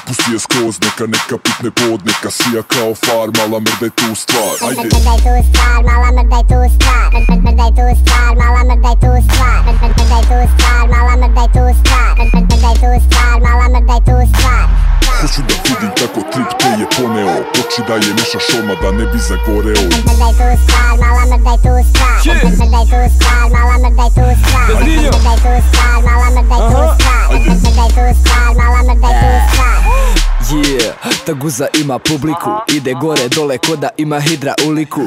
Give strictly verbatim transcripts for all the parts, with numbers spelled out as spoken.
Spusti je skroz, neka neka pitne pod, neka sija kao far, mala mrdaj tu stvar. Ajde. Mrdaj tu stvar, mala mrdaj tu stvar. Mrdaj tu stvar, mala mrdaj tu stvar. Mrdaj tu stvar, mala mrdaj tu stvar. Mrdaj tu stvar, mala mrdaj tu stvar. Hoću da vidim kako trip te je poneo, poči da je mešaš odmah da ne bi zagoreo. Mrdaj tu stvar, mala mrdaj tu stvar. Mrdaj tu stvar, mala mrdaj tu stvar. Mrdaj tu stvar, mala mrdaj tu stvar. Mrdaj tu stvar, mala mrdaj tu stvar. Yeah, ta guza ima publiku, ide gore dole ko da ima hidrauliku.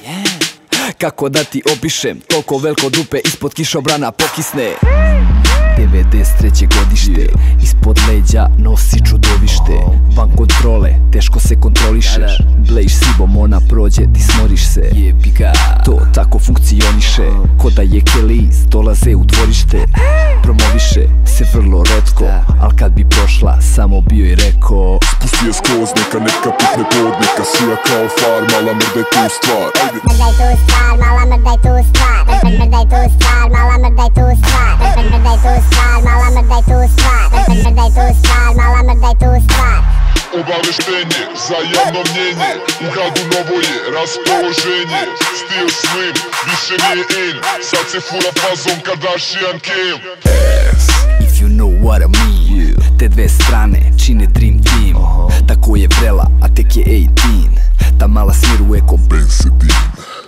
Kako da ti opišem, toliko veliko dupe ispod kišobrana pokisne. devedeset treće godište, ispod leđa nosi čudovište. Van kontrole, teško se kontrolišeš. Blejiš sibom, ona prođe, ti smoriš se. To tako funkcioniše, ko da je Kelis, dolaze u dvorište. Promoviše se vrlo retko, al kad bi prošla, samo bio i rekao. Spusti je skroz, neka neka pitne pod, neka sija kao far, mala mrdaj tu stvar. Ajde. Mrdaj tu stvar, mala mrdaj tu stvar. Mrdaj tu stvar, mala mrdaj tu stvar. Mrdaj tu stvar, mala mrdaj tu stvar. Mrdaj tu stvar, mala mrdaj tu stvar. Obaveštenje za javno mnjenje, u gradu novo je raspoloženje. Stil slim, više nije in, sad se fura fazom Kardashian Kim. If you know what I mean, te dve strane čine dream team. Tako je vrela, a tek je osamnaest. Ta mala smiruje ko bensedin.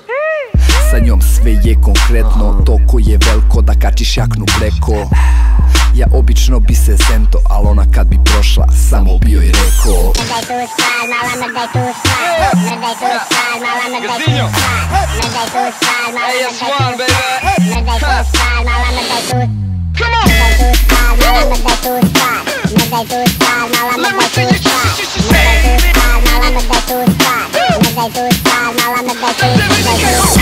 Sa njom sve je konkretno, toko je veliko da kačiš jaknu preko. Ja obično bi se zento, al ona kad bi prošla, samo bio i rekao. Mrdaj tu stvar, mala mrdaj tu stvar. Mrdaj tu stvar, mala mrdaj tu stvar. Mrdaj tu stvar, mala mrdaj tu stvar. Mrdaj tu stvar, mala mrdaj tu stvar. Mrdaj tu stvar, mala mrdaj tu stvar. Mrdaj tu stvar, mala mrdaj tu stvar. Mrdaj tu stvar, mala mrdaj tu stvar. Mrdaj tu stvar, mala mrdaj tu stvar.